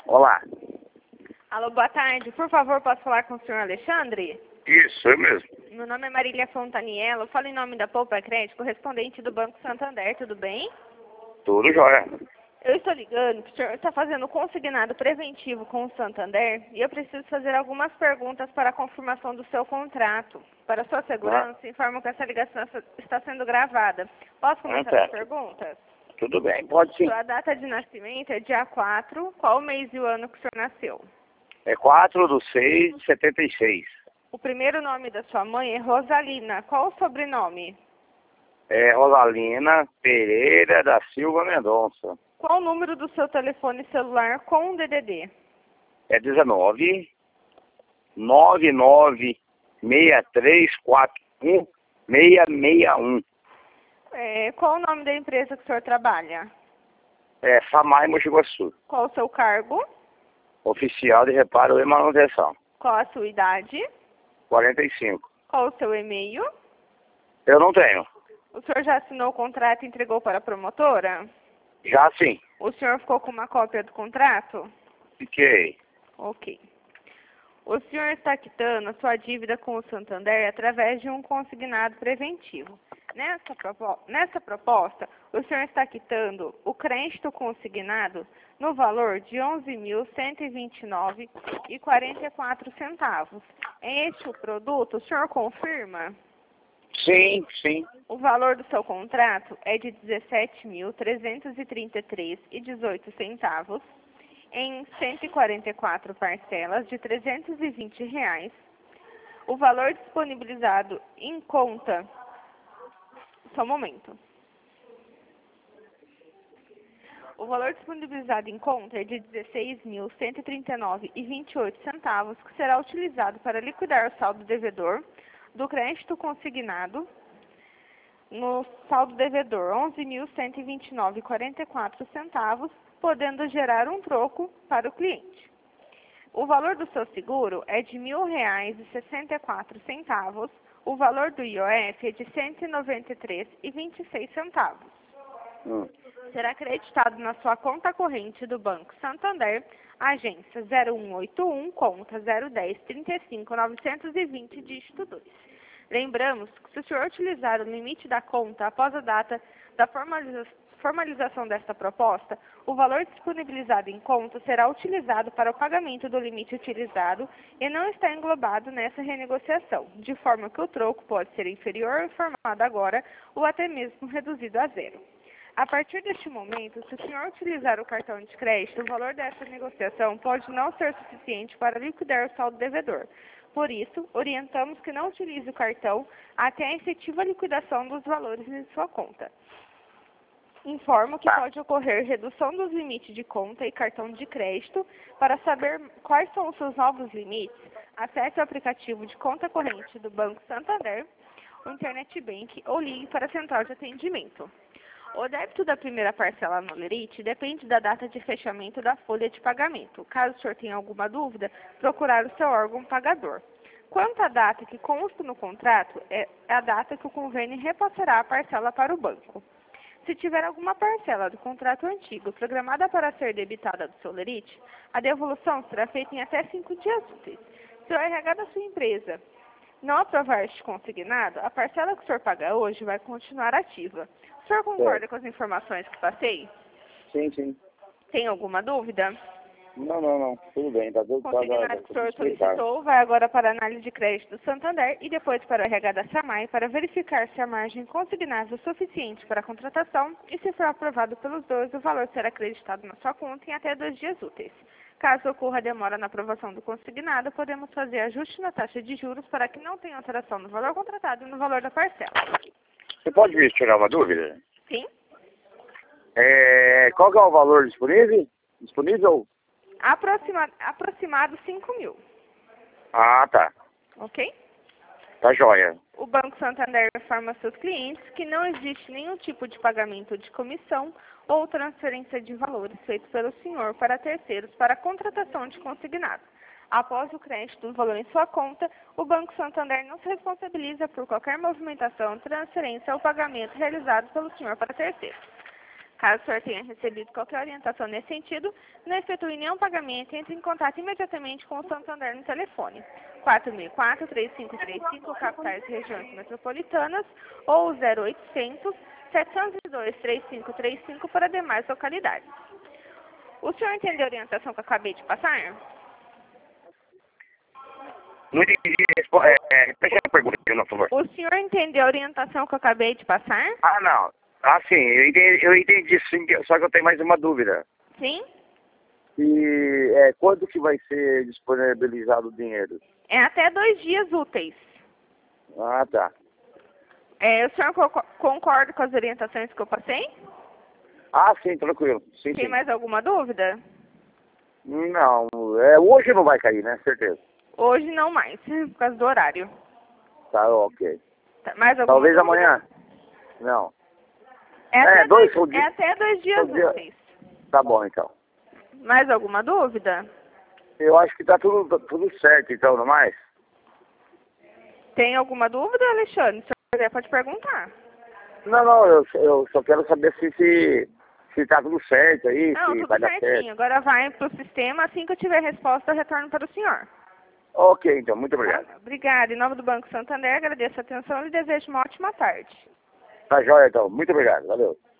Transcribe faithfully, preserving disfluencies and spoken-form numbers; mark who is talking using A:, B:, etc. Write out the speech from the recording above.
A: Olá.
B: Alô, boa tarde. Por favor, posso falar com o senhor Alexandre?
A: Isso, eu mesmo.
B: Meu nome é Marília Fontaniello. Eu falo em nome da Poupa Crédito, correspondente do Banco Santander. Tudo bem?
A: Tudo jóia.
B: Eu estou ligando porque o senhor está fazendo consignado preventivo com o Santander e eu preciso fazer algumas perguntas para a confirmação do seu contrato. Para sua segurança, informo que essa ligação está sendo gravada. Posso começar
A: Ah,
B: as perguntas?
A: Tudo bem, pode sim.
B: Sua data de nascimento é dia quatro. Qual o mês e o ano que o senhor nasceu?
A: É quatro de seis de setenta e seis.
B: O primeiro nome da sua mãe é Rosalina. Qual o sobrenome?
A: É Rosalina Pereira da Silva Mendonça.
B: Qual o número do seu telefone celular com o D D D?
A: É dezenove, nove nove seis três quatro um, seis seis um.
B: É, qual o nome da empresa que o senhor trabalha?
A: É Samai Mogi Guaçu.
B: Qual o seu cargo?
A: Oficial de reparo e manutenção.
B: Qual a sua idade?
A: quarenta e cinco.
B: Qual o seu e-mail?
A: Eu não tenho.
B: O senhor já assinou o contrato e entregou para a promotora?
A: Já sim.
B: O senhor ficou com uma cópia do contrato?
A: Fiquei.
B: Ok. O senhor está quitando a sua dívida com o Santander através de um consignado preventivo. Nessa, propo nessa proposta, o senhor está quitando o crédito consignado no valor de onze mil cento e vinte e nove reais e quarenta e quatro centavos. É este o produto? O senhor confirma?
A: Sim, sim.
B: O valor do seu contrato é de dezessete mil trezentos e trinta e três reais e dezoito centavos em cento e quarenta e quatro parcelas de trezentos e vinte reais. O valor disponibilizado em conta... Só um momento. O valor disponibilizado em conta é de dezesseis mil cento e trinta e nove reais e vinte e oito centavos, que será utilizado para liquidar o saldo devedor do crédito consignado no saldo devedor onze mil cento e vinte e nove reais e quarenta e quatro centavos, podendo gerar um troco para o cliente. O valor do seu seguro é de mil reais e sessenta e quatro centavos. O valor do I O F é de cento e noventa e três reais e vinte e seis centavos.
A: Hum.
B: Será acreditado na sua conta corrente do Banco Santander, agência zero um oito um, conta zero um zero trinta e cinco novecentos e vinte, dígito dois. Lembramos que se o senhor utilizar o limite da conta após a data da formaliza formalização desta proposta, o valor disponibilizado em conta será utilizado para o pagamento do limite utilizado e não está englobado nessa renegociação, de forma que o troco pode ser inferior ao informado agora ou até mesmo reduzido a zero. A partir deste momento, se o senhor utilizar o cartão de crédito, o valor dessa negociação pode não ser suficiente para liquidar o saldo devedor. Por isso, orientamos que não utilize o cartão até a efetiva liquidação dos valores em sua conta. Informo que pode ocorrer redução dos limites de conta e cartão de crédito. Para saber quais são os seus novos limites, acesse o aplicativo de conta corrente do Banco Santander, o Internet Bank ou ligue para a central de atendimento. O débito da primeira parcela no Lerite depende da data de fechamento da folha de pagamento. Caso o senhor tenha alguma dúvida, procurar o seu órgão pagador. Quanto à data que consta no contrato, é a data que o convênio repassará a parcela para o banco. Se tiver alguma parcela do contrato antigo programada para ser debitada do seu Lerite, a devolução será feita em até cinco dias úteis. Se o R H da sua empresa não aprovar este consignado, a parcela que o senhor paga hoje vai continuar ativa. O senhor concorda
A: É.
B: com as informações que passei?
A: Sim, sim.
B: Tem alguma dúvida?
A: Não, não, não. Tudo bem, tá tudo
B: O
A: tá, tá,
B: consignado que o senhor
A: explicado.
B: solicitou vai agora para a análise de crédito do Santander e depois para o R H da Samai para verificar se a margem consignável é suficiente para a contratação e, se for aprovado pelos dois, o valor será acreditado na sua conta em até dois dias úteis. Caso ocorra demora na aprovação do consignado, podemos fazer ajuste na taxa de juros para que não tenha alteração no valor contratado e no valor da parcela.
A: Você pode me tirar uma dúvida?
B: Sim?
A: É, qual que é o valor disponível? Disponível?
B: Aproxima, aproximado cinco mil.
A: Ah, tá.
B: Ok?
A: Tá jóia.
B: O Banco Santander informa seus clientes que não existe nenhum tipo de pagamento de comissão ou transferência de valores feito pelo senhor para terceiros para a contratação de consignado. Após o crédito do valor em sua conta, o Banco Santander não se responsabiliza por qualquer movimentação, transferência ou pagamento realizado pelo senhor para terceiros. Caso o senhor tenha recebido qualquer orientação nesse sentido, não efetue nenhum pagamento e entre em contato imediatamente com o Santander no telefone quatro seis quatro, três cinco três cinco, capitais e regiões metropolitanas, ou zero oitocentos, sete zero dois, três cinco três cinco para demais localidades. O senhor entendeu a orientação que eu acabei de passar?
A: Não entendi. respo- É, é, repete a pergunta, por favor.
B: O senhor entendeu a orientação que eu acabei de passar?
A: Ah, não. Ah, sim, eu entendi, eu entendi sim, que- só que eu tenho mais uma dúvida.
B: Sim?
A: E é, quando que vai ser disponibilizado o dinheiro?
B: É até dois dias úteis.
A: Ah, tá.
B: É, o senhor co- concorda com as orientações que eu passei?
A: Ah, sim, tranquilo. Sim,
B: Tem
A: sim.
B: mais alguma dúvida?
A: Não, é, hoje não vai cair, né? Certeza.
B: Hoje não mais, por causa do horário.
A: Tá, ok.
B: Tá, mais alguma
A: Talvez
B: dúvida?
A: amanhã. Não.
B: É,
A: É,
B: até
A: dois,
B: dois,
A: um dia-
B: é até dois dias
A: um dia-
B: úteis.
A: Tá bom, então.
B: Mais alguma dúvida?
A: Eu acho que tá tudo, tá tudo certo, então, não é mais?
B: Tem alguma dúvida, Alexandre? Se você quiser, pode perguntar.
A: Não, não, eu, eu só quero saber se, se, se tá tudo certo aí,
B: Não,
A: se
B: tudo
A: vai dar
B: certinho.
A: certo.
B: Agora vai para o sistema. Assim que eu tiver resposta, eu retorno para o senhor.
A: Ok, então, muito obrigado.
B: Tá? Obrigada. Em nome do Banco Santander, agradeço a atenção e lhe desejo uma ótima tarde.
A: Tá jóia, então. Muito obrigado. Valeu.